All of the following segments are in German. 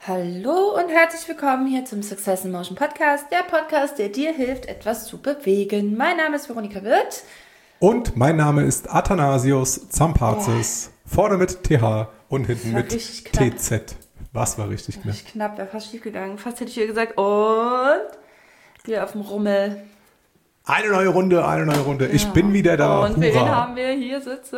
Hallo und herzlich willkommen hier zum Success in Motion Podcast, der Podcast, der dir hilft, etwas zu bewegen. Mein Name ist Veronika Wirth. Und mein Name ist Athanasios Zampazis. Vorne mit TH und hinten mit TZ. Was war richtig knapp? Richtig knapp, wäre fast schief gegangen. Fast hätte ich hier gesagt, und wir auf dem Rummel. Eine neue Runde. Ja. Ich bin wieder da. Und wen haben wir hier sitzen?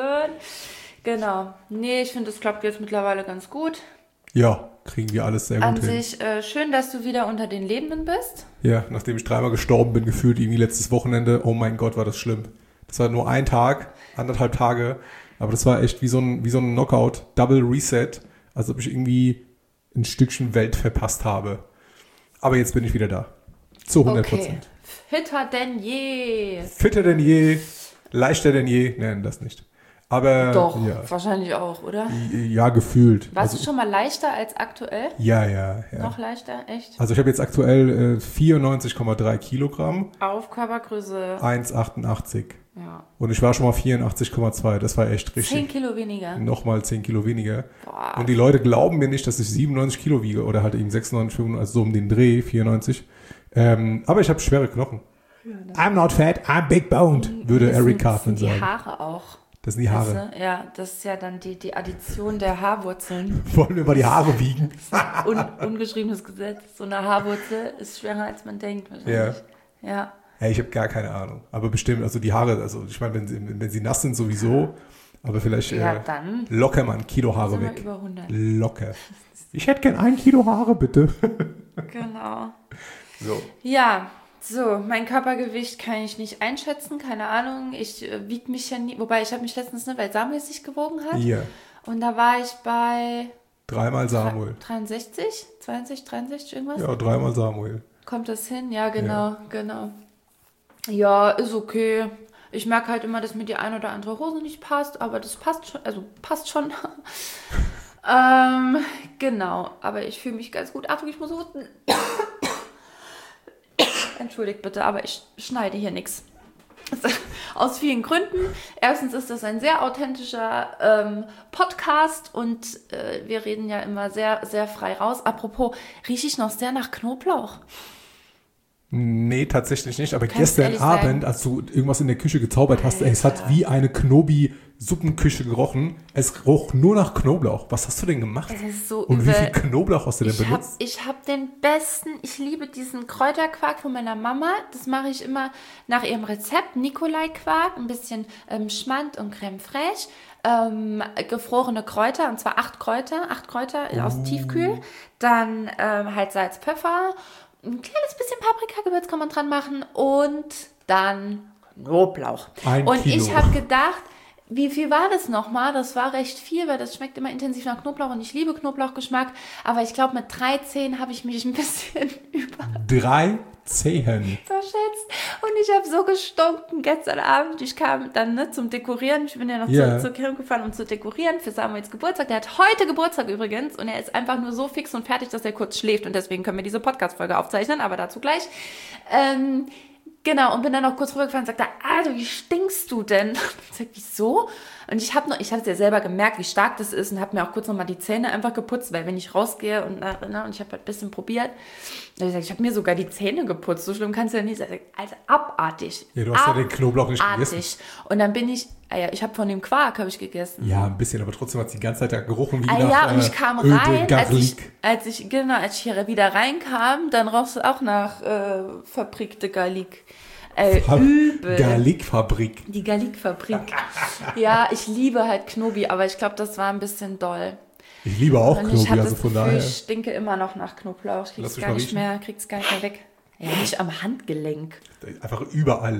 Genau. Nee, ich finde, es klappt jetzt mittlerweile ganz gut. Ja, kriegen wir alles sehr gut hin. An sich schön, dass du wieder unter den Lebenden bist. Ja, nachdem ich 3-mal gestorben bin, gefühlt irgendwie letztes Wochenende. Oh mein Gott, war das schlimm. Das war nur ein Tag, 1,5 Tage. Aber das war echt wie so ein Knockout, Double Reset. Als ob ich irgendwie ein Stückchen Welt verpasst habe. Aber jetzt bin ich wieder da. Zu 100%. Okay. Fitter denn je. Fitter denn je, leichter denn je. Nein, das nicht. Aber doch, ja. Wahrscheinlich auch, oder? Ja, gefühlt. Warst du schon mal leichter als aktuell? Ja. Noch leichter? Echt? Also ich habe jetzt aktuell 94,3 Kilogramm. Auf Körpergröße 1,88. Ja. Und ich war schon mal 84,2. Das war echt richtig. 10 Kilo weniger. Nochmal 10 Kilo weniger. Boah. Und die Leute glauben mir nicht, dass ich 97 Kilo wiege. Oder halt eben 96, 95, also so um den Dreh, 94. Aber ich habe schwere Knochen. Ja, I'm not fat, I'm big boned, würde Eric Cartman sagen. Die Haare auch. Das sind die Haare. Ja, das ist ja dann die Addition der Haarwurzeln. Wollen wir mal die Haare wiegen? Ungeschriebenes Gesetz. So eine Haarwurzel ist schwerer, als man denkt. Ja. Hey, ich habe gar keine Ahnung. Aber bestimmt, also die Haare, also ich meine, wenn sie nass sind sowieso, aber vielleicht dann locker mal 1 Kilo Haare weg. Über 100. Locker. Ich hätte gern 1 Kilo Haare, bitte. Genau. So. Ja. So, mein Körpergewicht kann ich nicht einschätzen, keine Ahnung. Ich wiege mich ja nie, wobei ich habe mich letztens, weil Samuel sich gewogen hat. Ja. Und da war ich bei 3-mal Samuel. 63, 63 irgendwas? Ja, 3-mal Samuel. Kommt das hin? Ja, genau. Ja, ist okay. Ich merke halt immer, dass mir die eine oder andere Hose nicht passt, aber das passt schon, passt schon. Genau, aber ich fühle mich ganz gut. Achtung, ich muss husten. Entschuldigt bitte, aber ich schneide hier nichts. Aus vielen Gründen. Erstens ist das ein sehr authentischer Podcast und wir reden ja immer sehr, sehr frei raus. Apropos, rieche ich noch sehr nach Knoblauch? Nee, tatsächlich nicht. Aber gestern Abend, als du irgendwas in der Küche gezaubert hast, es hat wie eine Knobi-Suppenküche gerochen. Es roch nur nach Knoblauch. Was hast du denn gemacht? Es ist so und wie viel Knoblauch hast du denn benutzt? Ich habe den besten, ich liebe diesen Kräuterquark von meiner Mama. Das mache ich immer nach ihrem Rezept. Nikolai-Quark, ein bisschen Schmand und Crème fraîche. Gefrorene Kräuter, und zwar 8 Kräuter aus Tiefkühl. Dann halt Salz, Pfeffer. Ein kleines bisschen Paprika-Gewürz kann man dran machen und dann Knoblauch. 1 Kilo. Und ich habe gedacht, wie viel war das nochmal? Das war recht viel, weil das schmeckt immer intensiv nach Knoblauch und ich liebe Knoblauchgeschmack. Aber ich glaube, mit 13 habe ich mich ein bisschen 13? verschätzt. Und ich habe so gestunken gestern Abend. Ich kam dann zum Dekorieren. Ich bin ja noch zur Kirche gefahren, um zu dekorieren für Samuels Geburtstag. Der hat heute Geburtstag übrigens und er ist einfach nur so fix und fertig, dass er kurz schläft. Und deswegen können wir diese Podcast-Folge aufzeichnen, aber dazu gleich. Genau, und bin dann noch kurz rübergefahren und sagte, Alter, wie stinkst du denn? Und ich sag, wieso? Und ich habe es ja selber gemerkt, wie stark das ist und habe mir auch kurz nochmal die Zähne einfach geputzt, weil wenn ich rausgehe und ich habe halt ein bisschen probiert, dann ich habe mir sogar die Zähne geputzt, so schlimm kannst du ja nicht sagen, also abartig. Ja, du hast ja den Knoblauch nicht gegessen. Und dann bin ich habe von dem Quark gegessen. Ja, ein bisschen, aber trotzdem hat es die ganze Zeit gerochen wie nach ja, und ich kam rein, als ich hier wieder reinkam, dann roch es auch nach verprickte Garlic. Übel. Garlicfabrik. Die Garlicfabrik. Ja, ich liebe halt Knobi, aber ich glaube, das war ein bisschen doll. Ich liebe auch und Knobi, also von daher. Ich stinke immer noch nach Knoblauch. Ich krieg's gar nicht mehr weg. Ja, nicht am Handgelenk. Einfach überall.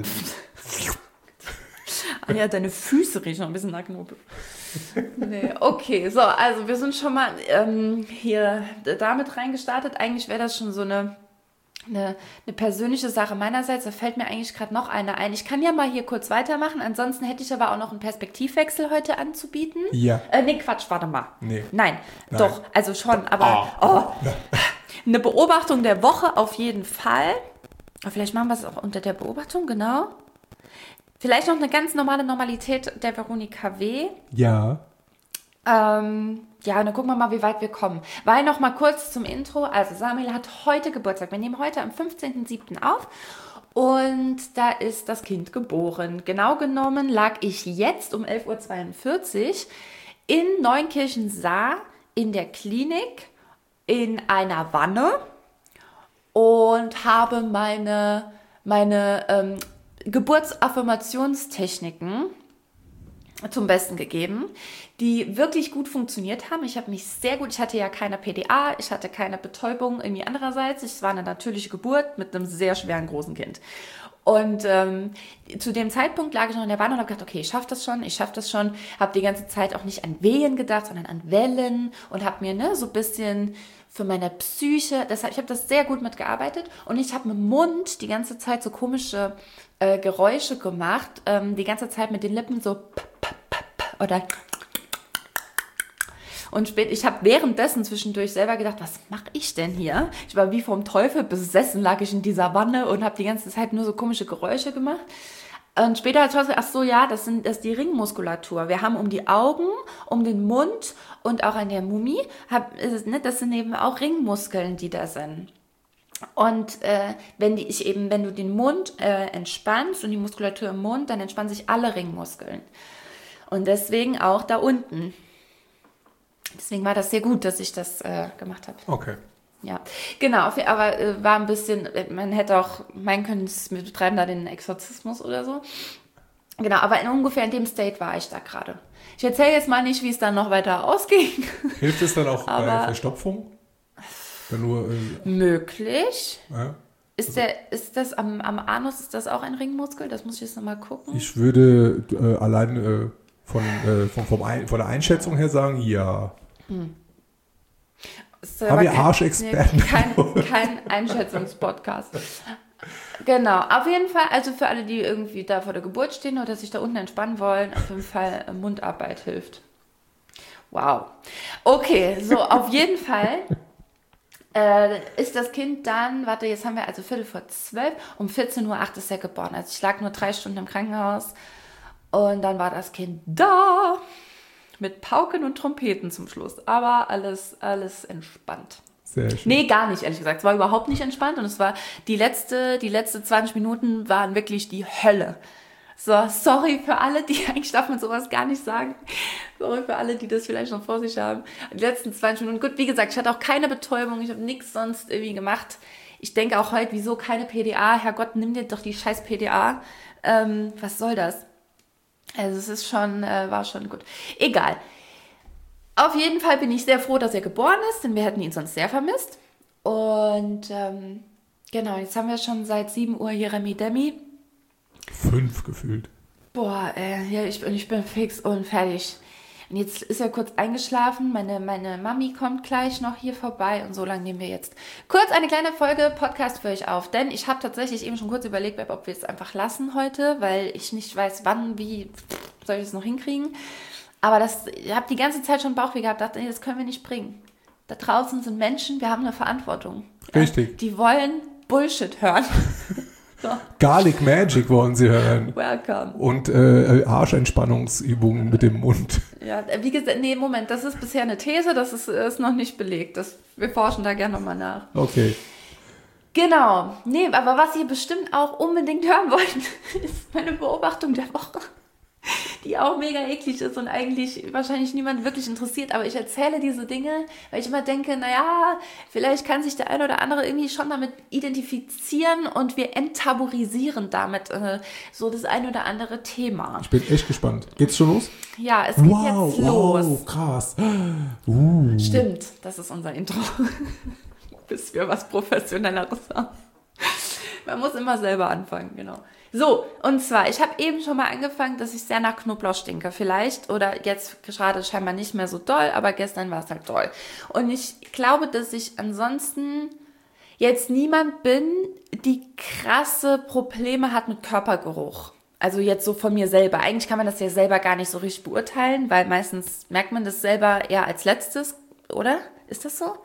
Ah ja, deine Füße riechen noch ein bisschen nach Knoblauch. Nee, okay, so, also wir sind schon mal hier damit reingestartet. Eigentlich wäre das schon so eine persönliche Sache meinerseits. Da fällt mir eigentlich gerade noch eine ein. Ich kann ja mal hier kurz weitermachen. Ansonsten hätte ich aber auch noch einen Perspektivwechsel heute anzubieten. Ja. Nee, Quatsch, warte mal. Nee. Nein, doch, also schon, aber eine Beobachtung der Woche auf jeden Fall. Aber vielleicht machen wir es auch unter der Beobachtung, genau. Vielleicht noch eine ganz normale Normalität der Veronika W. Ja. Ja, und dann gucken wir mal, wie weit wir kommen. Weil noch mal kurz zum Intro. Also Samuel hat heute Geburtstag. Wir nehmen heute am 15.07. auf. Und da ist das Kind geboren. Genau genommen lag ich jetzt um 11.42 Uhr in Neunkirchen-Saar in der Klinik in einer Wanne und habe meine Geburtsaffirmationstechniken zum Besten gegeben, die wirklich gut funktioniert haben. Ich hatte ja keine PDA, ich hatte keine Betäubung irgendwie andererseits. Es war eine natürliche Geburt mit einem sehr schweren großen Kind. Und zu dem Zeitpunkt lag ich noch in der Wanne und habe gedacht, okay, ich schaffe das schon. Habe die ganze Zeit auch nicht an Wehen gedacht, sondern an Wellen und habe mir so ein bisschen für meine Psyche, deshalb, ich habe das sehr gut mitgearbeitet und ich habe mit dem Mund die ganze Zeit so komische Geräusche gemacht, die ganze Zeit mit den Lippen so oder und ich habe währenddessen zwischendurch selber gedacht, was mache ich denn hier? Ich war wie vom Teufel besessen, lag ich in dieser Wanne und habe die ganze Zeit nur so komische Geräusche gemacht. Und später hat ich gesagt, ach so, ja, das ist die Ringmuskulatur. Wir haben um die Augen, um den Mund und auch an der Mumie, das sind eben auch Ringmuskeln, die da sind. Und wenn du den Mund entspannst und die Muskulatur im Mund, dann entspannen sich alle Ringmuskeln. Und deswegen auch da unten. Deswegen war das sehr gut, dass ich das gemacht habe. Okay. Ja, genau, aber war ein bisschen, man hätte auch meinen können, wir betreiben da den Exorzismus oder so. Genau, aber ungefähr in dem State war ich da gerade. Ich erzähle jetzt mal nicht, wie es dann noch weiter ausging. Hilft es dann auch bei Verstopfung? Wenn du, möglich. Ja. Ist das am Anus, ist das auch ein Ringmuskel? Das muss ich jetzt nochmal gucken. Ich würde allein von der Einschätzung her sagen, ja. Haben wir Arschexperten? Kein Einschätzungspodcast. Genau, auf jeden Fall, also für alle, die irgendwie da vor der Geburt stehen oder sich da unten entspannen wollen, auf jeden Fall Mundarbeit hilft. Wow. Okay, so auf jeden Fall ist das Kind dann, jetzt haben wir also 11:45, um 14:08 Uhr ist er geboren. Also ich lag nur 3 Stunden im Krankenhaus und dann war das Kind da. Mit Pauken und Trompeten zum Schluss. Aber alles entspannt. Sehr schön. Nee, gar nicht, ehrlich gesagt. Es war überhaupt nicht entspannt. Und es war die letzte 20 Minuten waren wirklich die Hölle. So, sorry für alle, eigentlich darf man sowas gar nicht sagen. Sorry für alle, die das vielleicht noch vor sich haben. Die letzten 20 Minuten. Gut, wie gesagt, ich hatte auch keine Betäubung. Ich habe nichts sonst irgendwie gemacht. Ich denke auch heute, wieso keine PDA? Herrgott, nimm dir doch die scheiß PDA. Was soll das? Also es ist war schon gut. Egal. Auf jeden Fall bin ich sehr froh, dass er geboren ist, denn wir hätten ihn sonst sehr vermisst. Und genau, jetzt haben wir schon seit 7 Uhr hier Remi-Demi. 5 gefühlt. Boah, ja, ich bin fix und fertig. Und jetzt ist er kurz eingeschlafen. Meine Mami kommt gleich noch hier vorbei. Und so lange nehmen wir jetzt kurz eine kleine Folge Podcast für euch auf. Denn ich habe tatsächlich eben schon kurz überlegt, ob wir es einfach lassen heute, weil ich nicht weiß, wann, wie soll ich es noch hinkriegen. Aber ich habe die ganze Zeit schon Bauchweh gehabt. Dachte, nee, das können wir nicht bringen. Da draußen sind Menschen, wir haben eine Verantwortung. Richtig. Ja, die wollen Bullshit hören. So. Garlic Magic wollen sie hören. Welcome. Und Arschentspannungsübungen mit dem Mund. Ja, wie gesagt, nee, Moment, das ist bisher eine These, das ist noch nicht belegt. Wir forschen da gerne nochmal nach. Okay. Genau. Nee, aber was ihr bestimmt auch unbedingt hören wollt, ist meine Beobachtung der Woche, die auch mega eklig ist und eigentlich wahrscheinlich niemand wirklich interessiert. Aber ich erzähle diese Dinge, weil ich immer denke, naja, vielleicht kann sich der eine oder andere irgendwie schon damit identifizieren und wir enttabuisieren damit so das ein oder andere Thema. Ich bin echt gespannt. Geht's schon los? Ja, es geht jetzt los. Wow, krass. Stimmt, das ist unser Intro. Bis wir was Professionelleres haben. Man muss immer selber anfangen, genau. So, und zwar, ich habe eben schon mal angefangen, dass ich sehr nach Knoblauch stinke vielleicht. Oder jetzt gerade scheinbar nicht mehr so doll, aber gestern war es halt doll. Und ich glaube, dass ich ansonsten jetzt niemand bin, die krasse Probleme hat mit Körpergeruch. Also jetzt so von mir selber. Eigentlich kann man das ja selber gar nicht so richtig beurteilen, weil meistens merkt man das selber eher als letztes, oder? Ist das so?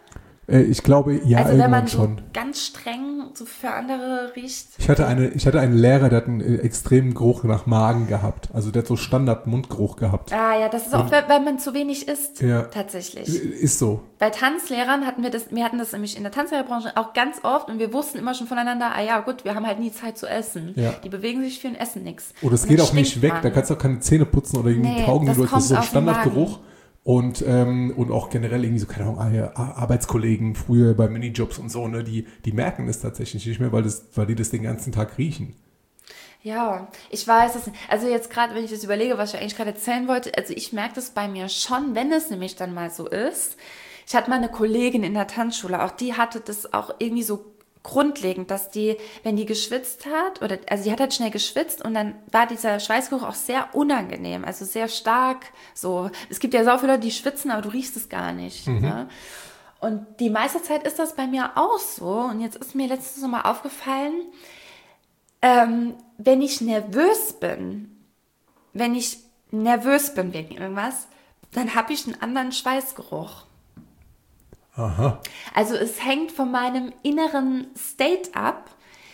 Ich glaube, ja, Also wenn man irgendwann so schon. ganz streng so für andere riecht. Ich hatte einen Lehrer, der hat einen extremen Geruch nach Magen gehabt. Also der hat so Standard-Mundgeruch gehabt. Ah ja, das ist auch, wenn man zu wenig isst, Ja. tatsächlich. Ist so. Bei Tanzlehrern hatten wir hatten das nämlich in der Tanzlehrerbranche auch ganz oft und wir wussten immer schon voneinander, ah ja gut, wir haben halt nie Zeit zu essen. Ja. Die bewegen sich viel und essen nichts. Oder es Und geht dann auch nicht stinkt weg. man. Da kannst du auch keine Zähne putzen oder irgendwie Nee, Kaugummi. das Das ist so ein kommt auf den Standardgeruch. Und auch generell irgendwie so, keine Ahnung, Arbeitskollegen früher bei Minijobs und so, ne, die merken es tatsächlich nicht mehr, weil die das den ganzen Tag riechen. Ja, ich weiß es nicht. Also jetzt gerade, wenn ich das überlege, was ich eigentlich gerade erzählen wollte, also ich merke das bei mir schon, wenn es nämlich dann mal so ist. Ich hatte mal eine Kollegin in der Tanzschule, auch die hatte das auch irgendwie so grundlegend, dass die, wenn die geschwitzt hat, also die hat halt schnell geschwitzt und dann war dieser Schweißgeruch auch sehr unangenehm, also sehr stark so. Es gibt ja so viele Leute, die schwitzen, aber du riechst es gar nicht. Ne? Und die meiste Zeit ist das bei mir auch so. Und jetzt ist mir letztens noch mal aufgefallen, wenn ich nervös bin wegen irgendwas, dann habe ich einen anderen Schweißgeruch. Aha. Also es hängt von meinem inneren State ab,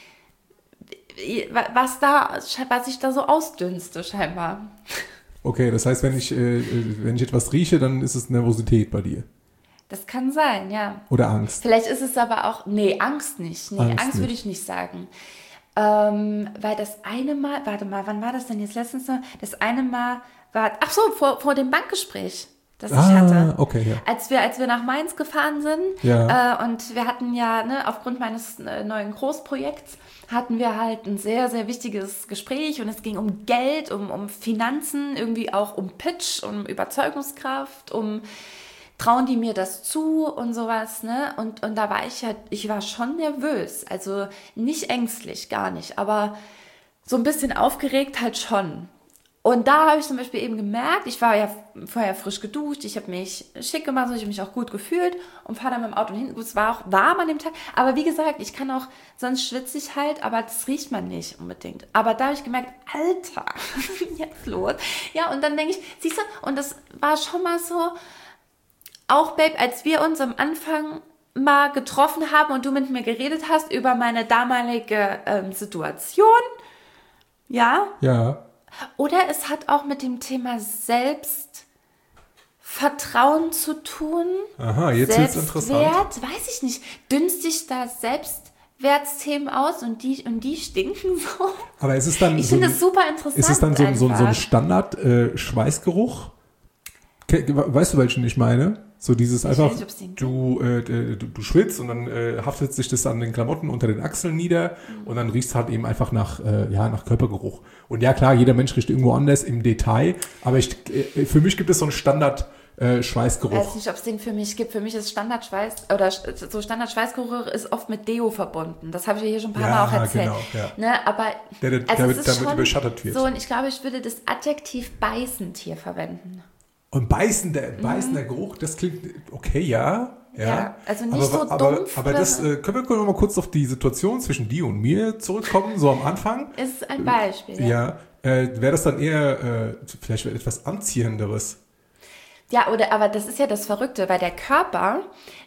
was ich da so ausdünste scheinbar. Okay, das heißt, wenn ich etwas rieche, dann ist es Nervosität bei dir. Das kann sein, ja. Oder Angst. Vielleicht ist es aber auch, nee, Angst nicht. Nee, Angst nicht. würde ich nicht sagen. Weil das eine Mal, warte mal, wann war das denn jetzt letztens noch? Das eine Mal war, ach so, vor dem Bankgespräch, das ich hatte. Okay, ja. Als wir nach Mainz gefahren sind, Ja. und wir hatten ja, ne, aufgrund meines neuen Großprojekts, hatten wir halt ein sehr, sehr wichtiges Gespräch und es ging um Geld, um Finanzen, irgendwie auch um Pitch, um Überzeugungskraft, trauen die mir das zu und sowas, ne? Und da war ich war schon nervös, also nicht ängstlich, gar nicht, aber so ein bisschen aufgeregt halt schon. Und da habe ich zum Beispiel eben gemerkt, ich war ja vorher frisch geduscht, ich habe mich schick gemacht, ich habe mich auch gut gefühlt und fahre dann mit dem Auto hin. Gut, es war auch warm an dem Tag, aber wie gesagt, ich kann auch, sonst schwitze ich halt, aber das riecht man nicht unbedingt. Aber da habe ich gemerkt, Alter, was ist denn jetzt los? Ja, und dann denke ich, siehst du, und das war schon mal so, auch Babe, als wir uns am Anfang mal getroffen haben und du mit mir geredet hast über meine damalige Situation, ja, Ja. oder es hat auch mit dem Thema Selbstvertrauen zu tun. Aha, jetzt wird's interessant. Selbstwert, weiß ich nicht. Dünst sich da Selbstwertsthemen aus und die stinken so. Aber ist es dann Ich finde es super interessant. Ist es dann so ein einfach. Standard-Schweißgeruch? Weißt du, welchen ich meine? So dieses Ich einfach, weiß nicht, ob's den gibt. du schwitzt und dann haftet sich das an den Klamotten unter den Achseln nieder und dann riecht es halt eben einfach nach Körpergeruch. Und ja klar, jeder Mensch riecht irgendwo anders im Detail, aber für mich gibt es so einen Standard-Schweißgeruch. Ich weiß nicht, ob es den für mich gibt. Für mich ist Standardschweiß oder so Standardschweißgeruch ist oft mit Deo verbunden. Das habe ich ja hier schon ein paar Mal auch erzählt. Genau, ja. Ne, aber Der es ist damit schon überschattet wird. so, und ich glaube, ich würde das Adjektiv beißend hier verwenden. Und beißender Geruch, das klingt okay, ja. Ja, also nicht so dumpf. Aber das können wir mal kurz auf die Situation zwischen dir und mir zurückkommen, so am Anfang. Ist ein Beispiel. Ja, wäre das dann eher vielleicht etwas Anziehenderes? Ja, aber das ist ja das Verrückte, weil der Körper,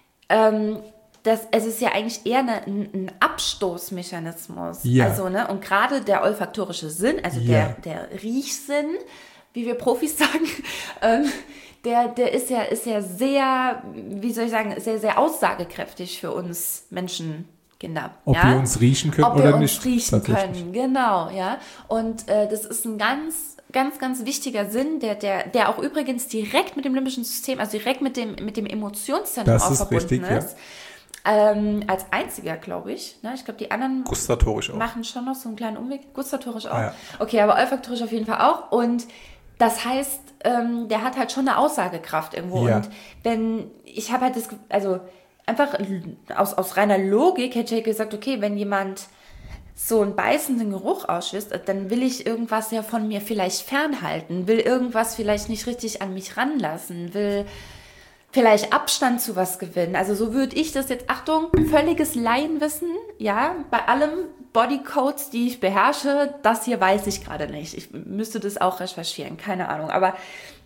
es ist ja eigentlich eher ein Abstoßmechanismus. Ja. Also, ne, und gerade der olfaktorische Sinn, also Ja. der Riechsinn, wie wir Profis sagen, der ist ja sehr, wie soll ich sagen, sehr, sehr aussagekräftig für uns Menschenkinder. Ob ja? wir uns riechen können Ob oder wir nicht. uns riechen tatsächlich. können, genau, ja. Und das ist ein ganz, ganz, ganz wichtiger Sinn, der auch übrigens direkt mit dem limbischen System, also direkt mit dem Emotionszentrum Das auch ist verbunden richtig, ja. ist. Als einziger, glaube ich. Ne? Ich glaube, die anderen Gustatorisch auch. machen schon noch so einen kleinen Umweg. Gustatorisch auch. Ah, ja. Okay, aber olfaktorisch auf jeden Fall auch. Und das heißt, der hat halt schon eine Aussagekraft irgendwo. Ja. Und ich habe halt also einfach aus reiner Logik hätte ich gesagt, okay, wenn jemand so einen beißenden Geruch ausstößt, dann will ich irgendwas ja von mir vielleicht fernhalten, will irgendwas vielleicht nicht richtig an mich ranlassen, will vielleicht Abstand zu was gewinnen. Also so würde ich das jetzt, Achtung, völliges Laienwissen, ja, bei allem Bodycodes, die ich beherrsche, das hier weiß ich gerade nicht. Ich müsste das auch recherchieren, keine Ahnung. Aber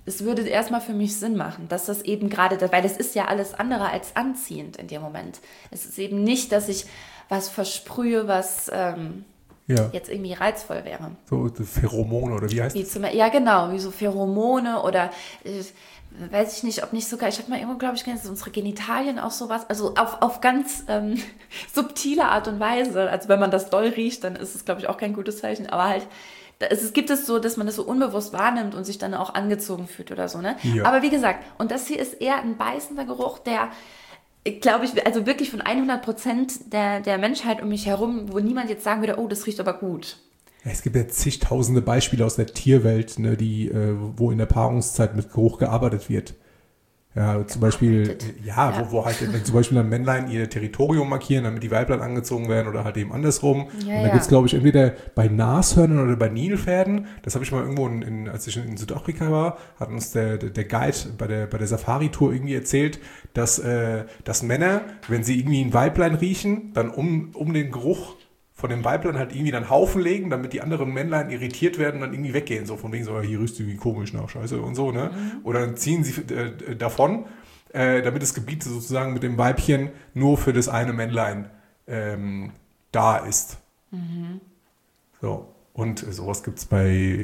es würde erstmal für mich Sinn machen, dass das eben gerade, weil das ist ja alles andere als anziehend in dem Moment. Es ist eben nicht, dass ich was versprühe, was jetzt irgendwie reizvoll wäre. So Pheromone oder wie heißt das? Ja, genau, wie so Pheromone oder weiß ich nicht, ob nicht sogar, ich habe mal irgendwo, glaube ich, dass unsere Genitalien auch sowas, also auf ganz subtile Art und Weise, also wenn man das doll riecht, dann ist es, glaube ich, auch kein gutes Zeichen, aber halt, es gibt es so, dass man das so unbewusst wahrnimmt und sich dann auch angezogen fühlt oder so, ne? Ja. Aber wie gesagt, und das hier ist eher ein beißender Geruch, der, glaube ich, also wirklich von 100% der Menschheit um mich herum, wo niemand jetzt sagen würde, oh, das riecht aber gut. Es gibt ja zigtausende Beispiele aus der Tierwelt, ne, die, wo in der Paarungszeit mit Geruch gearbeitet wird. Ja, zum Beispiel, wo halt zum Beispiel ein Männlein ihr Territorium markieren, damit die Weiblein angezogen werden oder halt eben andersrum. Ja, und da gibt es, glaube ich, entweder bei Nashörnern oder bei Nilpferden, das habe ich mal irgendwo, als ich in Südafrika war, hat uns der Guide bei der Safari-Tour irgendwie erzählt, dass Männer, wenn sie irgendwie ein Weiblein riechen, dann um den Geruch von dem Weiblein halt irgendwie dann Haufen legen, damit die anderen Männlein irritiert werden und dann irgendwie weggehen. So von wegen so, hier riecht irgendwie komisch nach Scheiße und so, ne? Oder dann ziehen sie davon, damit das Gebiet sozusagen mit dem Weibchen nur für das eine Männlein da ist. So. Und sowas gibt es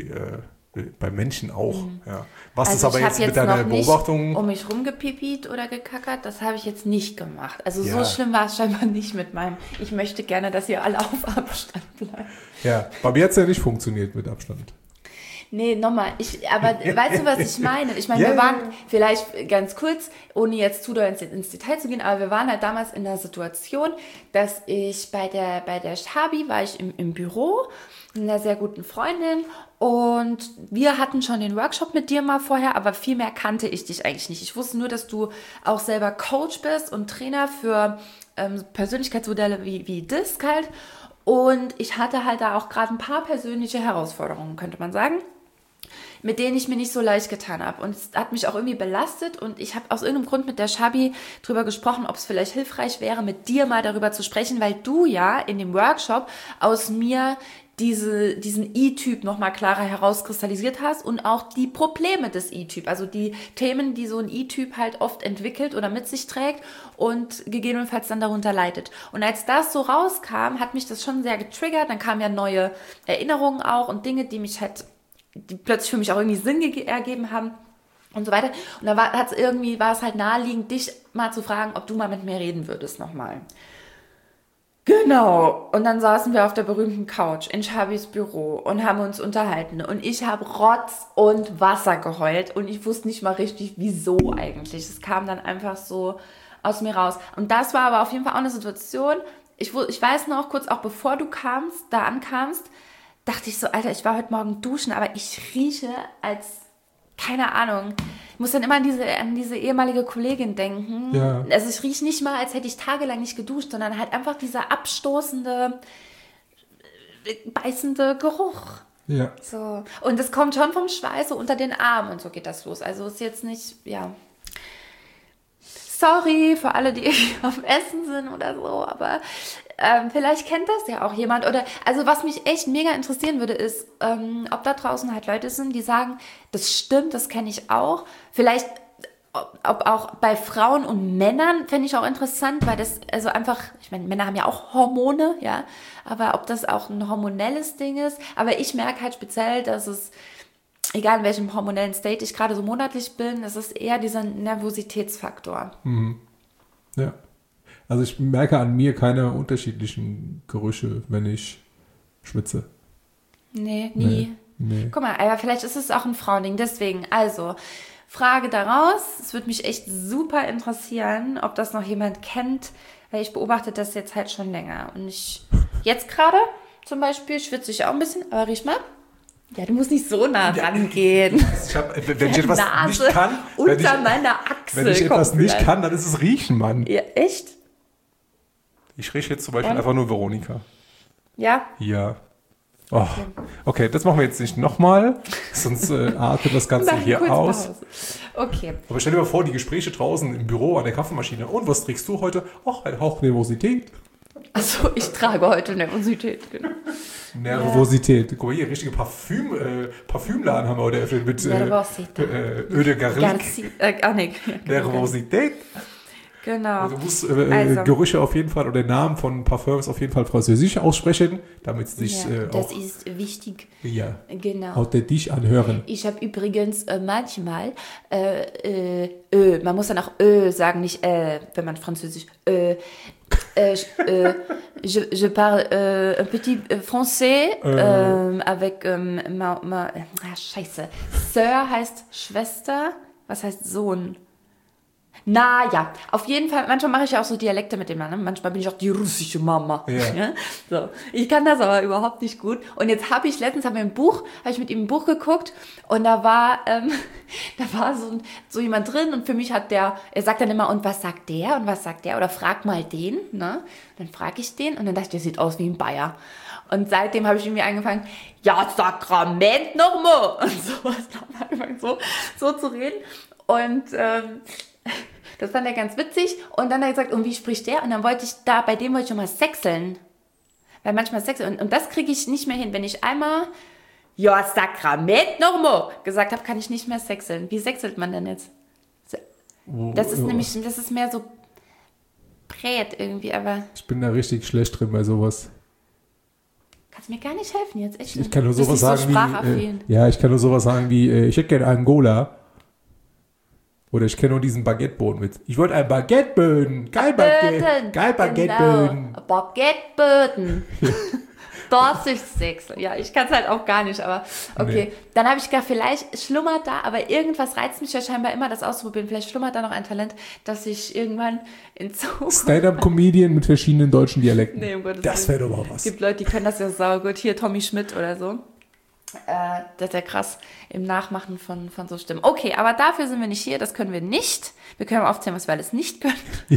bei Menschen auch. Ja. Was also ist aber jetzt mit deiner Beobachtung? Nicht um mich rumgepipit oder gekackert, das habe ich jetzt nicht gemacht. Also so schlimm war es scheinbar nicht mit meinem, ich möchte gerne, dass ihr alle auf Abstand bleibt. Ja, bei mir hat es ja nicht funktioniert mit Abstand. Nee, nochmal, aber weißt du, was ich meine? Ich meine, wir waren vielleicht ganz kurz, ohne jetzt zu doll ins Detail zu gehen, aber wir waren halt damals in der Situation, dass ich bei der Shabi war ich im Büro mit einer sehr guten Freundin und wir hatten schon den Workshop mit dir mal vorher, aber viel mehr kannte ich dich eigentlich nicht. Ich wusste nur, dass du auch selber Coach bist und Trainer für Persönlichkeitsmodelle wie DISC halt. Und ich hatte halt da auch gerade ein paar persönliche Herausforderungen, könnte man sagen, mit denen ich mir nicht so leicht getan habe. Und es hat mich auch irgendwie belastet und ich habe aus irgendeinem Grund mit der Shabi drüber gesprochen, ob es vielleicht hilfreich wäre, mit dir mal darüber zu sprechen, weil du ja in dem Workshop aus mir diesen E-Typ nochmal klarer herauskristallisiert hast und auch die Probleme des E-Typ, also die Themen, die so ein E-Typ halt oft entwickelt oder mit sich trägt und gegebenenfalls dann darunter leidet. Und als das so rauskam, hat mich das schon sehr getriggert, dann kamen ja neue Erinnerungen auch und Dinge, die plötzlich für mich auch irgendwie Sinn ergeben haben und so weiter. Und da war es halt naheliegend, dich mal zu fragen, ob du mal mit mir reden würdest nochmal. Genau. Und dann saßen wir auf der berühmten Couch in Shabis Büro und haben uns unterhalten. Und ich habe Rotz und Wasser geheult und ich wusste nicht mal richtig, wieso eigentlich. Es kam dann einfach so aus mir raus. Und das war aber auf jeden Fall auch eine Situation, ich weiß noch, kurz auch bevor du ankamst, dachte ich so, Alter, ich war heute Morgen duschen, aber ich rieche keine Ahnung. Ich muss dann immer an diese ehemalige Kollegin denken. Ja. Also ich rieche nicht mal, als hätte ich tagelang nicht geduscht, sondern halt einfach dieser abstoßende, beißende Geruch. Ja. So. Und das kommt schon vom Schweiß so unter den Armen und so geht das los. Also ist jetzt nicht, sorry für alle, die auf Essen sind oder so, aber vielleicht kennt das ja auch jemand. Also was mich echt mega interessieren würde, ist, ob da draußen halt Leute sind, die sagen, das stimmt, das kenne ich auch. Vielleicht, ob auch bei Frauen und Männern, fände ich auch interessant, weil das, also einfach, ich meine, Männer haben ja auch Hormone, ja, aber ob das auch ein hormonelles Ding ist. Aber ich merke halt speziell, dass es, egal in welchem hormonellen State ich gerade so monatlich bin, das ist eher dieser Nervositätsfaktor. Mhm. Ja. Also ich merke an mir keine unterschiedlichen Gerüche, wenn ich schwitze. Nee, nie. Nee. Guck mal, aber vielleicht ist es auch ein Frauending. Deswegen, also, Frage daraus. Es würde mich echt super interessieren, ob das noch jemand kennt, weil ich beobachte das jetzt halt schon länger. Und jetzt gerade zum Beispiel schwitze ich auch ein bisschen, aber riech mal. Ja, du musst nicht so nah rangehen. Wenn ich etwas nicht kann, unter meiner Achsel. Wenn ich etwas nicht kann, dann ist es Riechen, Mann. Ja, echt? Ich rieche jetzt zum Beispiel einfach nur Veronika. Ja? Ja. Oh. Okay, das machen wir jetzt nicht nochmal, sonst artet das Ganze hier aus. Pause. Okay. Aber stell dir mal vor, die Gespräche draußen im Büro an der Kaffeemaschine. Und was trägst du heute? Ach, ein Hauch Nervosität. Achso, ich trage heute Nervosität, genau. Nervosität. Guck mal hier, richtige Parfümladen haben wir heute eröffnet mit Eau de Garrigue. Nervosität. Genau. Also du musst Gerüche auf jeden Fall oder Namen von Parfums auf jeden Fall französisch aussprechen, damit sie sich das auch ist wichtig. Ja, Genau. authentisch anhören. Ich habe übrigens manchmal, man muss dann auch sagen, nicht wenn man französisch, je parle un petit français avec scheiße. Sœur heißt Schwester, was heißt Sohn? Ja, auf jeden Fall, manchmal mache ich ja auch so Dialekte mit dem Mann, ne? Manchmal bin ich auch die russische Mama. Ja. Ja? So. Ich kann das aber überhaupt nicht gut. Und jetzt habe ich letztens habe ich mit ihm ein Buch geguckt und da war so jemand drin und für mich er sagt dann immer, und was sagt der und was sagt der oder frag mal den, ne? Dann frage ich den und dann dachte ich, der sieht aus wie ein Bayer. Und seitdem habe ich irgendwie angefangen, ja, Sakrament nochmal und sowas, angefangen so zu reden und das fand er ganz witzig. Und dann hat er gesagt, und wie spricht der? Und dann wollte ich schon mal sechseln. Weil manchmal sechseln. Und das kriege ich nicht mehr hin. Wenn ich einmal, ja, Sakrament nochmal gesagt habe, kann ich nicht mehr sechseln. Wie sechselt man denn jetzt? Das ist mehr so Brät irgendwie, aber... Ich bin da richtig schlecht drin bei sowas. Kannst mir gar nicht helfen jetzt, echt. Ich kann nur sowas sagen wie, ich hätte gerne Angola. Oder ich kenne nur diesen Baguetteboden mit. Ich wollte ein Baguetteböden. Geil Baguetteböden. Genau. Baguetteböden. Das ist Sechsel. Ja, ich kann es halt auch gar nicht, aber okay. Nee. Dann habe ich gedacht, vielleicht schlummert da, aber irgendwas reizt mich ja scheinbar immer, das auszuprobieren. Vielleicht schlummert da noch ein Talent, dass ich irgendwann in Zukunft... Stand-up-Comedian mit verschiedenen deutschen Dialekten. Nee, um Gottes das wäre doch mal was. Es gibt Leute, die können das ja saugut. Hier Tommy Schmidt oder so. Das ist ja krass im Nachmachen von so Stimmen. Okay, aber dafür sind wir nicht hier, das können wir nicht. Wir können aufzählen, was wir alles nicht können.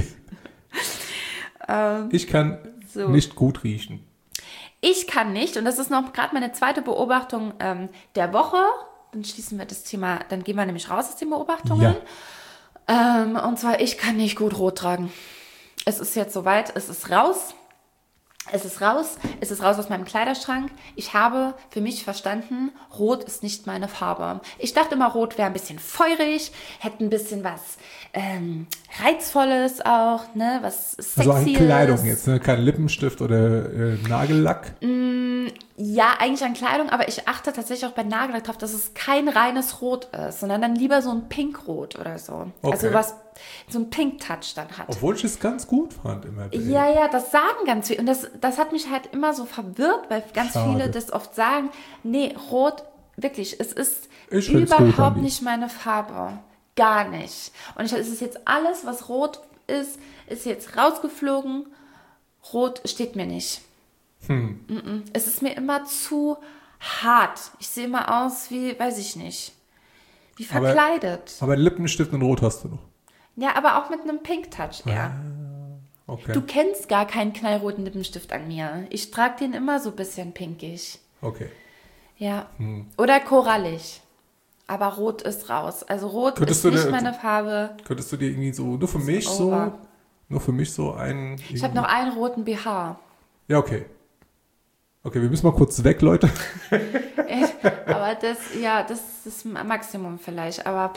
Ich kann nicht gut riechen. Ich kann nicht, und das ist noch gerade meine zweite Beobachtung der Woche. Dann schließen wir das Thema, dann gehen wir nämlich raus aus den Beobachtungen. Ja. Und zwar, ich kann nicht gut rot tragen. Es ist jetzt soweit, es ist raus. Es ist raus aus meinem Kleiderschrank. Ich habe für mich verstanden, Rot ist nicht meine Farbe. Ich dachte immer, Rot wäre ein bisschen feurig, hätte ein bisschen was Reizvolles auch, ne, was Sexyes. Also an Kleidung jetzt, ne? Kein Lippenstift oder Nagellack? Ja, eigentlich an Kleidung, aber ich achte tatsächlich auch bei Nagellack drauf, dass es kein reines Rot ist, sondern dann lieber so ein Pinkrot oder so. Okay. Also was so ein Pink-Touch dann hat. Obwohl ich es ganz gut fand immer. Ja, das sagen ganz viele. Und das hat mich halt immer so verwirrt, weil ganz viele das oft sagen, nee, Rot, wirklich, es ist überhaupt nicht meine Farbe. Gar nicht. Und es ist jetzt alles, was rot ist jetzt rausgeflogen. Rot steht mir nicht. Es ist mir immer zu hart. Ich sehe immer aus wie, weiß ich nicht, wie verkleidet. Aber Lippenstift und Rot hast du noch. Ja, aber auch mit einem Pink-Touch eher. Okay. Du kennst gar keinen knallroten Lippenstift an mir. Ich trage den immer so ein bisschen pinkig. Okay. Ja. Oder korallig. Aber Rot ist raus. Also Rot ist nicht meine Farbe. Könntest du dir irgendwie so, nur für mich so einen... Ich habe noch einen roten BH. Ja, okay. Okay, wir müssen mal kurz weg, Leute. Aber das ist Maximum vielleicht. Aber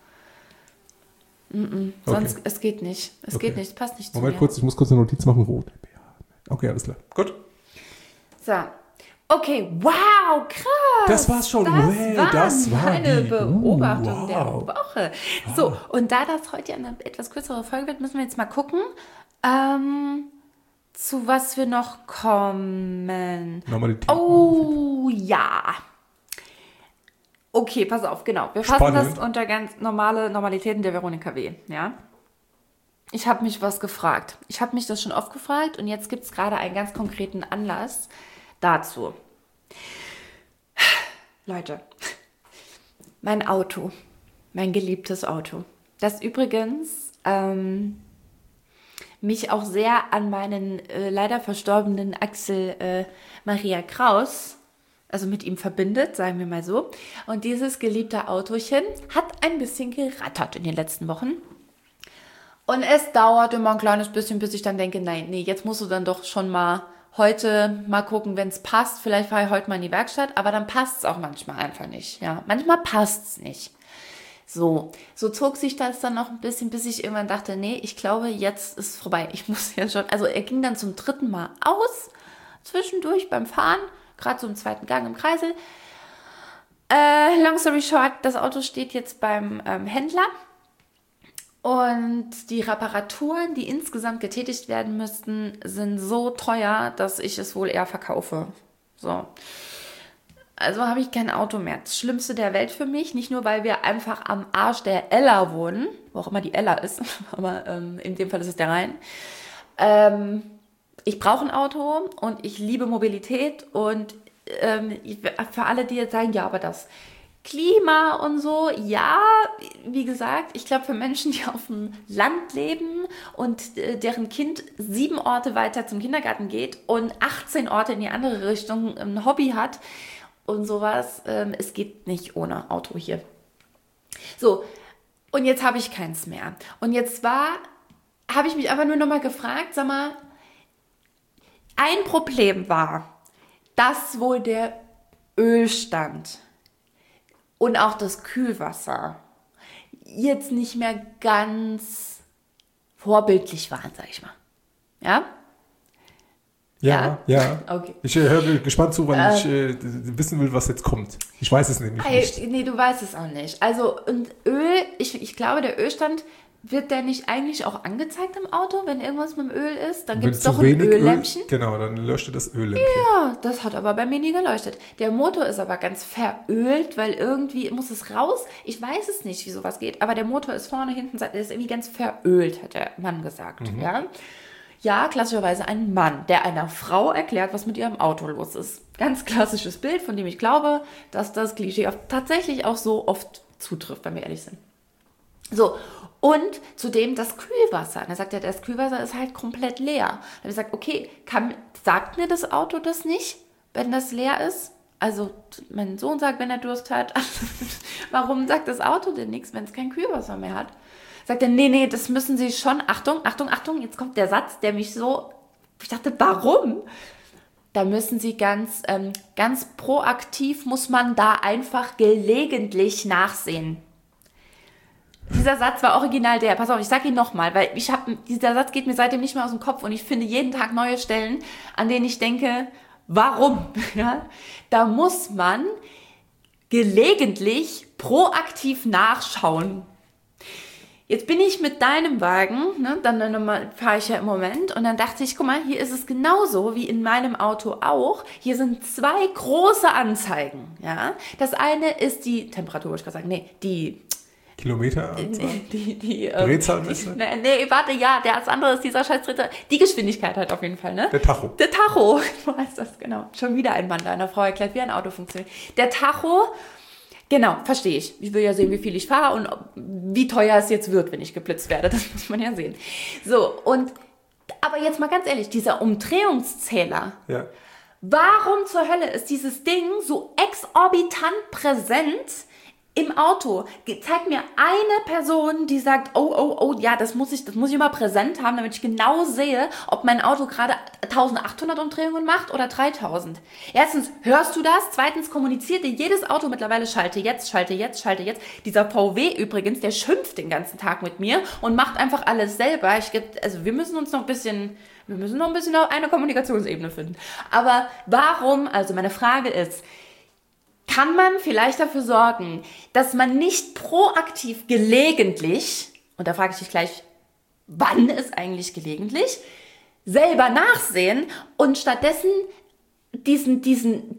sonst, es geht nicht. Es geht nicht, es passt nicht zu mir. Moment kurz, ich muss kurz eine Notiz machen. Rot. Okay, alles klar. Gut. So. Okay, wow, krass. Das war's schon. Das war meine Beobachtung der Woche. So, und da das heute eine etwas kürzere Folge wird, müssen wir jetzt mal gucken, zu was wir noch kommen. Normalität. Oh, ja. Okay, pass auf, genau. Wir fassen das unter ganz normale Normalitäten der Veronika W., ja? Ich habe mich was gefragt. Ich habe mich das schon oft gefragt und jetzt gibt es gerade einen ganz konkreten Anlass dazu. Leute, mein Auto, mein geliebtes Auto, das übrigens mich auch sehr an meinen leider verstorbenen Axel Maria Kraus, also mit ihm verbindet, sagen wir mal so. Und dieses geliebte Autochen hat ein bisschen gerattert in den letzten Wochen. Und es dauert immer ein kleines bisschen, bis ich dann denke, nee, jetzt musst du dann doch schon mal heute mal gucken, wenn es passt. Vielleicht fahre ich heute mal in die Werkstatt, aber dann passt es auch manchmal einfach nicht. Ja, manchmal passt es nicht. So zog sich das dann noch ein bisschen, bis ich irgendwann dachte, nee, ich glaube, jetzt ist vorbei. Ich muss ja schon, also er ging dann zum 3. Mal aus, zwischendurch beim Fahren, gerade so im 2. Gang im Kreisel. Long story short, das Auto steht jetzt beim Händler und die Reparaturen, die insgesamt getätigt werden müssten, sind so teuer, dass ich es wohl eher verkaufe. So. Also habe ich kein Auto mehr. Das Schlimmste der Welt für mich, nicht nur, weil wir einfach am Arsch der Ella wohnen, wo auch immer die Ella ist, aber in dem Fall ist es der Rhein. Ich brauche ein Auto und ich liebe Mobilität und für alle, die jetzt sagen, ja, aber das Klima und so, ja, wie gesagt, ich glaube für Menschen, die auf dem Land leben und deren Kind 7 Orte weiter zum Kindergarten geht und 18 Orte in die andere Richtung ein Hobby hat und sowas, es geht nicht ohne Auto hier. So, und jetzt habe ich keins mehr. Und jetzt habe ich mich einfach nur nochmal gefragt, sag mal, ein Problem war, dass wohl der Ölstand und auch das Kühlwasser jetzt nicht mehr ganz vorbildlich waren, sag ich mal. Ja? Ja. Okay. Ich höre gespannt zu, weil ich wissen will, was jetzt kommt. Ich weiß es nämlich nicht. Nee, du weißt es auch nicht. Also, und Öl, ich glaube, der Ölstand, wird der nicht eigentlich auch angezeigt im Auto, wenn irgendwas mit dem Öl ist? Dann gibt es doch ein Öllämpchen. Genau, dann leuchtet das Öllämpchen. Ja, das hat aber bei mir nie geleuchtet. Der Motor ist aber ganz verölt, weil irgendwie muss es raus. Ich weiß es nicht, wie sowas geht, aber der Motor ist vorne, hinten, der ist irgendwie ganz verölt, hat der Mann gesagt. Ja, klassischerweise ein Mann, der einer Frau erklärt, was mit ihrem Auto los ist. Ganz klassisches Bild, von dem ich glaube, dass das Klischee tatsächlich auch so oft zutrifft, wenn wir ehrlich sind. So, und zudem das Kühlwasser. Und er sagt ja, das Kühlwasser ist halt komplett leer. Dann habe ich gesagt, okay, sagt mir das Auto das nicht, wenn das leer ist? Also mein Sohn sagt, wenn er Durst hat, warum sagt das Auto denn nichts, wenn es kein Kühlwasser mehr hat? Sagt er, nee, das müssen Sie schon, Achtung, jetzt kommt der Satz, der mich so, ich dachte, warum? Da müssen Sie ganz proaktiv, muss man da einfach gelegentlich nachsehen. Dieser Satz war original pass auf, ich sag ihn nochmal, weil dieser Satz geht mir seitdem nicht mehr aus dem Kopf und ich finde jeden Tag neue Stellen, an denen ich denke, warum? Ja? Da muss man gelegentlich proaktiv nachschauen. Jetzt bin ich mit deinem Wagen, ne, dann fahre ich ja im Moment und dann dachte ich, guck mal, hier ist es genauso wie in meinem Auto auch. Hier sind 2 große Anzeigen. Ja? Das eine ist die Temperatur, wollte ich gerade sagen, die Kilometer? Die Drehzahlmesser? Nee, warte, ja, das andere ist dieser scheiß Dritte. Die Geschwindigkeit halt auf jeden Fall, ne? Der Tacho, du weißt das, genau. Schon wieder ein Mann da einer Frau erklärt, wie ein Auto funktioniert. Der Tacho, genau, verstehe ich. Ich will ja sehen, wie viel ich fahre und wie teuer es jetzt wird, wenn ich geblitzt werde. Das muss man ja sehen. So, aber jetzt mal ganz ehrlich, dieser Umdrehungszähler. Ja. Warum zur Hölle ist dieses Ding so exorbitant präsent im Auto? Zeig mir eine Person, die sagt, oh, ja, das muss ich immer präsent haben, damit ich genau sehe, ob mein Auto gerade 1800 Umdrehungen macht oder 3000. Erstens, hörst du das? Zweitens, kommuniziert dir jedes Auto mittlerweile, schalte jetzt. Dieser VW übrigens, der schimpft den ganzen Tag mit mir und macht einfach alles selber. Wir müssen noch ein bisschen auf eine Kommunikationsebene finden. Aber warum, also meine Frage ist, kann man vielleicht dafür sorgen, dass man nicht proaktiv gelegentlich, und da frage ich dich gleich, wann ist eigentlich gelegentlich, selber nachsehen und stattdessen diesen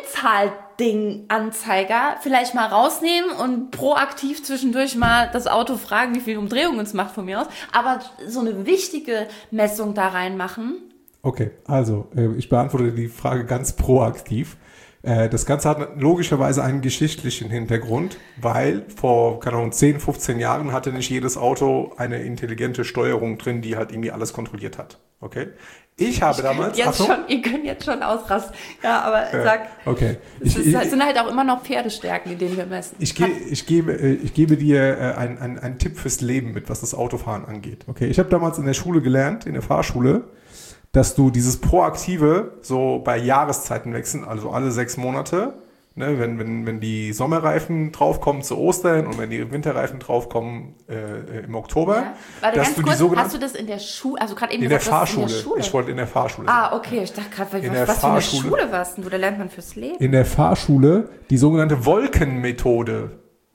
Drehzahl-Ding-Anzeiger vielleicht mal rausnehmen und proaktiv zwischendurch mal das Auto fragen, wie viel Umdrehungen es macht von mir aus, aber so eine wichtige Messung da reinmachen? Okay, also ich beantworte die Frage ganz proaktiv. Das Ganze hat logischerweise einen geschichtlichen Hintergrund, weil vor, 10, 15 Jahren hatte nicht jedes Auto eine intelligente Steuerung drin, die halt irgendwie alles kontrolliert hat. Okay? Ich habe damals... Ihr könnt jetzt schon ausrasten. Ja, aber sag... Okay. Es sind halt auch immer noch Pferdestärken, in denen wir messen. Ich gebe dir einen Tipp fürs Leben mit, was das Autofahren angeht. Okay? Ich habe damals in der Schule gelernt, in der Fahrschule, dass du dieses Proaktive so bei Jahreszeiten wechseln, also alle 6 Monate, ne, wenn die Sommerreifen draufkommen zu Ostern und wenn die Winterreifen draufkommen im Oktober. Ja. Warte, dass ganz du kurz, die sogenannten, hast du das in der Schule, also gerade eben in der gesagt, du hast das Fahrschule. in der Schule? Ich wollte in der Fahrschule. Ah, okay, ich dachte gerade, was für eine Schule warst du? Da lernt man fürs Leben. In der Fahrschule die sogenannte Wolkenmethode.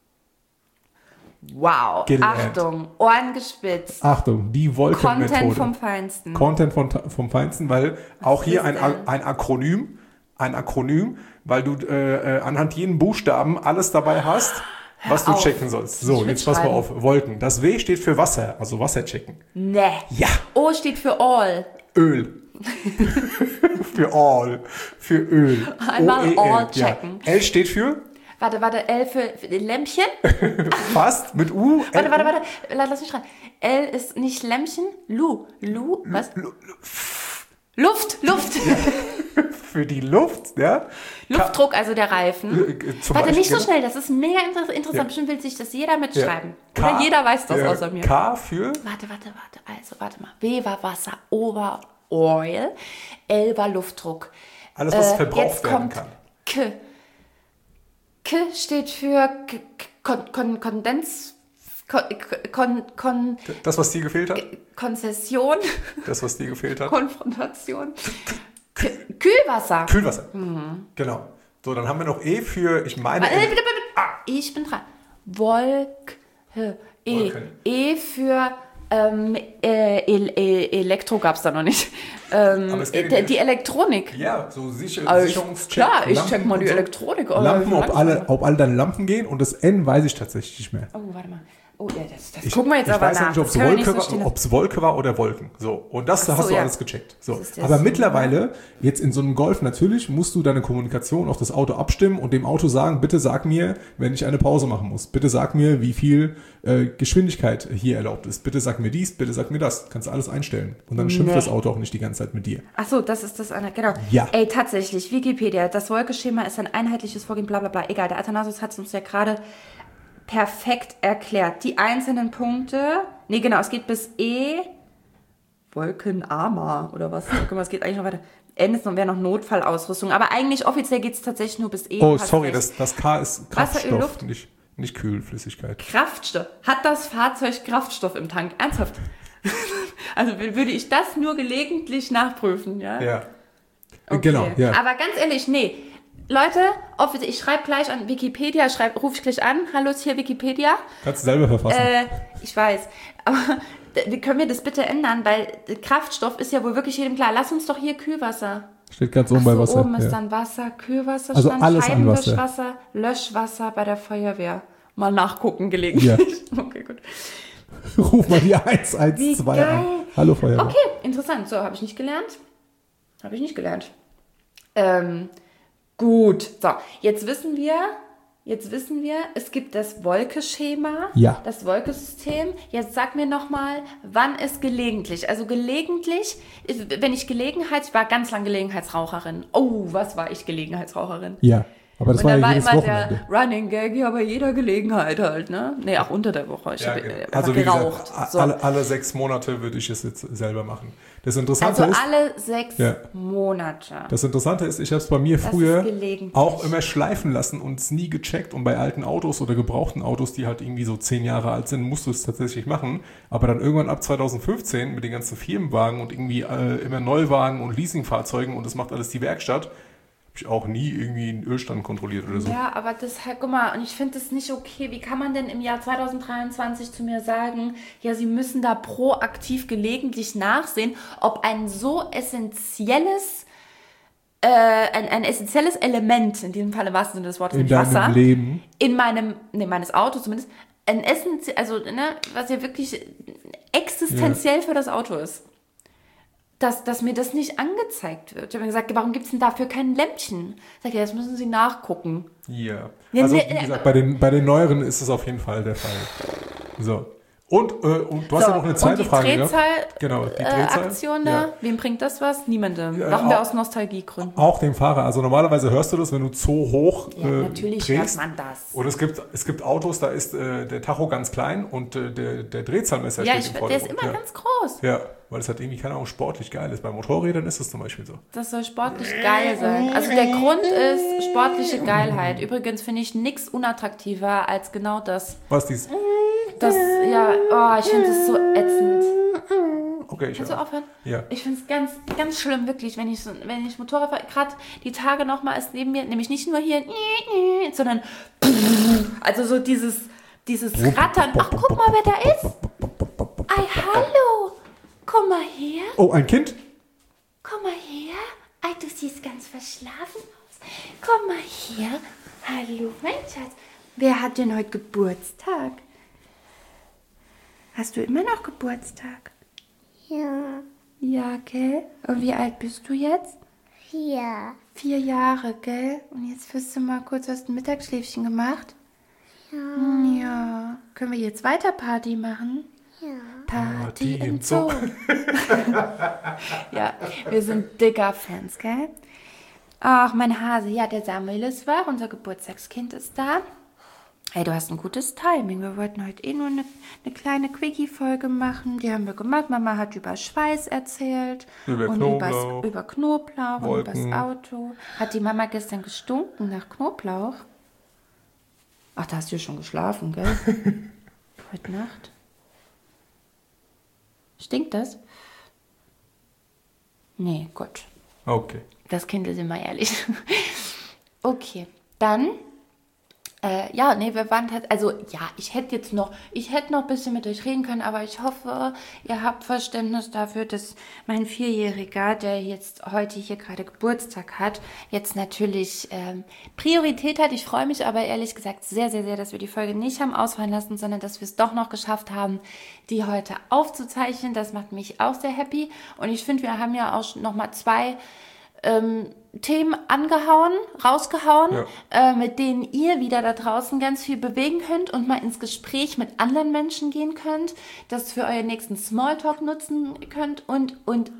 Wow, gelernt. Achtung, Ohren gespitzt. Achtung, die Wolkenmethode. Content vom Feinsten. Content vom Feinsten, weil auch hier ist ein Akronym, weil du anhand jeden Buchstaben alles dabei hast, was du checken sollst. So, jetzt pass mal auf. Wolken. Das W steht für Wasser, also Wasser checken. Ne. Ja. O steht für All. Öl. Für All. Für Öl. Einmal OEL. All checken. Ja. L steht für? Warte, L für Lämpchen? Fast, mit U. Warte, lass mich schreiben. L ist nicht Lämpchen, was? Luft. Für die Luft, ja. Luftdruck, also der Reifen. Warte, nicht so genau. schnell, das ist mega interessant. Ja. Bestimmt will sich das jeder mitschreiben. Ja. Oder jeder weiß das außer mir. K für? Warte mal. W war Wasser, O war Oil, L war Luftdruck. Alles, was verbraucht jetzt werden kommt kann. K. K steht für Kondens... Das, was dir gefehlt hat? Konzession. Das, was dir gefehlt hat? Konfrontation. Kühlwasser. Kühlwasser. Genau. So, dann haben wir noch E für, ich meine... Bitte. Ich bin dran. Wolken. E für Elektro gab es da noch nicht. Die Elektronik. Ja, so Sicherungscheck. Klar, ich check mal die Elektronik. Lampen, ob alle deine Lampen gehen, und das N weiß ich tatsächlich nicht mehr. Oh, warte mal. Oh, ja, das gucken wir jetzt aber nach. Ich weiß ja nicht, ob es Wolke war oder Wolken. So, und das hast du alles gecheckt. So. Aber mittlerweile, jetzt in so einem Golf, natürlich musst du deine Kommunikation auf das Auto abstimmen und dem Auto sagen, bitte sag mir, wenn ich eine Pause machen muss. Bitte sag mir, wie viel Geschwindigkeit hier erlaubt ist. Bitte sag mir dies, bitte sag mir das. Kannst du alles einstellen. Und dann schimpft das Auto auch nicht die ganze Zeit mit dir. Ach so, das ist das eine, genau. Ja. Ey, tatsächlich, Wikipedia, das Wolkenschema ist ein einheitliches Vorgehen, bla bla bla. Egal, der Athanasius hat es uns ja gerade perfekt erklärt. Die einzelnen Punkte, es geht bis E, Wolkenarmer oder was? Guck mal, es geht eigentlich noch weiter. N wäre noch Notfallausrüstung, aber eigentlich offiziell geht es tatsächlich nur bis E. Oh, sorry, das K ist Kraftstoff, Wasser, Luft. nicht Kühlflüssigkeit. Kraftstoff. Hat das Fahrzeug Kraftstoff im Tank? Ernsthaft? Also würde ich das nur gelegentlich nachprüfen, ja? Ja. Okay. Genau, ja. Aber ganz ehrlich, nee. Leute, ich schreibe gleich an Wikipedia, rufe ich gleich an. Hallo, ist hier Wikipedia. Kannst du selber verfassen. Ich weiß. Aber wie können wir das bitte ändern? Weil Kraftstoff ist ja wohl wirklich jedem klar. Lass uns doch hier Kühlwasser. Steht ganz oben bei Wasser. Oben ist dann Wasser, Kühlwasser, also alles an Wasser. Scheibenwischwasser, Löschwasser bei der Feuerwehr. Mal nachgucken gelegentlich. Ja. Okay, gut. Ruf mal die 112 an. Hallo Feuerwehr. Okay, interessant. So, habe ich nicht gelernt. Gut, so, jetzt wissen wir, es gibt das Wolkenschema, das Wolkensystem. Jetzt sag mir nochmal, wann ist gelegentlich? Also gelegentlich, wenn ich ich war ganz lang Gelegenheitsraucherin. Oh, was war ich Gelegenheitsraucherin? Ja, aber das und war dann ja war jedes immer Wochenende. der Running Gag, ja, bei jeder Gelegenheit halt, ne? Nee, auch unter der Woche. Ich habe also wie geraucht. gesagt, so. alle 6 Monate würde ich es jetzt selber machen. Das Interessante also ist, alle 6 Monate. Das Interessante ist, ich habe es bei mir früher auch immer schleifen lassen und es nie gecheckt. Und bei alten Autos oder gebrauchten Autos, die halt irgendwie so 10 Jahre alt sind, musst du es tatsächlich machen. Aber dann irgendwann ab 2015 mit den ganzen Firmenwagen und irgendwie immer Neuwagen und Leasingfahrzeugen und das macht alles die Werkstatt, habe ich auch nie irgendwie einen Ölstand kontrolliert oder so. Ja, aber das halt, guck mal, und ich finde das nicht okay. Wie kann man denn im Jahr 2023 zu mir sagen, ja, Sie müssen da proaktiv gelegentlich nachsehen, ob ein so essentielles, ein essentielles Element, in diesem Fall im wahrsten Sinne des Wortes, in deinem Wasser, Leben, meines Autos zumindest, ein was ja wirklich existenziell für das Auto ist. Dass mir das nicht angezeigt wird. Ich habe mir gesagt, warum gibt es denn dafür kein Lämpchen? Sag ja, das müssen Sie nachgucken. Ja. Also wie gesagt, bei den neueren ist es auf jeden Fall der Fall. So. Und du hast ja noch eine zweite Frage. Die Drehzahl-Aktion da, wem bringt das was? Niemandem. Machen wir aus Nostalgiegründen. Auch dem Fahrer. Also normalerweise hörst du das, wenn du zu hoch natürlich drehst. hört man das. Und es gibt Autos, da ist der Tacho ganz klein und der Drehzahlmesser steht im Vordergrund. Der ist immer ganz groß. Ja. weil es halt irgendwie, keine Ahnung, sportlich geil ist. Bei Motorrädern ist es zum Beispiel so. Das soll sportlich geil sein. Also der Grund ist sportliche Geilheit. Übrigens finde ich nichts unattraktiver als genau das. Was dies? Das, ja, oh, ich finde das so ätzend. Okay, Kannst du aufhören? Ja. Ich finde es ganz, ganz schlimm, wirklich, wenn ich Motorrad fahre. Gerade die Tage nochmal ist neben mir, nämlich nicht nur hier, sondern also so dieses Rattern. Ach, guck mal, wer da ist. Ei, hallo. Komm mal her. Oh, ein Kind? Komm mal her. Ei, du siehst ganz verschlafen aus. Komm mal her. Hallo, mein Schatz. Wer hat denn heute Geburtstag? Hast du immer noch Geburtstag? Ja. Ja, gell? Und wie alt bist du jetzt? 4. 4 Jahre, gell? Und jetzt wirst du mal kurz aus dem Mittagsschläfchen gemacht? Ja. Ja. Können wir jetzt weiter Party machen? Ja. Party im Zoo. Ja, wir sind dicker Fans, gell? Ach, mein Hase. Ja, der Samuel ist wach. Unser Geburtstagskind ist da. Hey, du hast ein gutes Timing. Wir wollten heute nur eine kleine Quickie-Folge machen. Die haben wir gemacht. Mama hat über Schweiß erzählt. Über und Knoblauch. Über Knoblauch Wolken. und übers Auto. Hat die Mama gestern gestunken nach Knoblauch? Ach, da hast du ja schon geschlafen, gell? Heute Nacht. Stinkt das? Nee, gut. Okay. Das Kind ist immer ehrlich. Okay, dann... ja, nee, wir waren halt, also ja, ich hätte noch ein bisschen mit euch reden können, aber ich hoffe, ihr habt Verständnis dafür, dass mein 4-Jähriger, der jetzt heute hier gerade Geburtstag hat, jetzt natürlich Priorität hat. Ich freue mich aber ehrlich gesagt sehr, sehr, sehr, dass wir die Folge nicht haben ausfallen lassen, sondern dass wir es doch noch geschafft haben, die heute aufzuzeichnen. Das macht mich auch sehr happy und ich finde, wir haben ja auch noch mal 2 Themen rausgehauen, mit denen ihr wieder da draußen ganz viel bewegen könnt und mal ins Gespräch mit anderen Menschen gehen könnt, das für euren nächsten Smalltalk nutzen könnt und.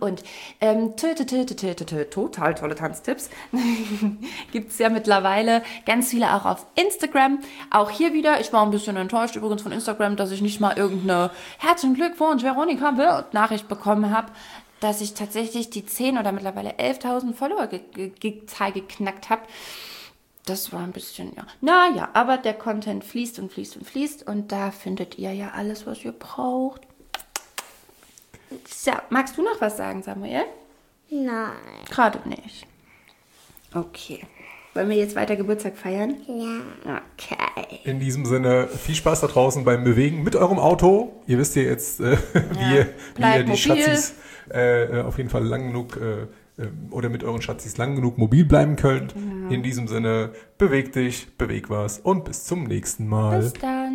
Total tolle Tanztipps. Gibt es ja mittlerweile ganz viele auch auf Instagram. Auch hier wieder, ich war ein bisschen enttäuscht übrigens von Instagram, dass ich nicht mal irgendeine Herzlichen Glückwunsch, Veronika wird Nachricht bekommen habe, dass ich tatsächlich die 10 oder mittlerweile 11.000 Follower geknackt habe. Das war ein bisschen, ja. Naja, aber der Content fließt und fließt und fließt und da findet ihr ja alles, was ihr braucht. So, magst du noch was sagen, Samuel? Nein. Gerade nicht. Okay. Wollen wir jetzt weiter Geburtstag feiern? Ja. Okay. In diesem Sinne, viel Spaß da draußen beim Bewegen mit eurem Auto. Ihr wisst ja jetzt, wie ihr die Schatzis auf jeden Fall lang genug oder mit euren Schatzis lang genug mobil bleiben könnt. In diesem Sinne, beweg dich, beweg was und bis zum nächsten Mal. Bis dann.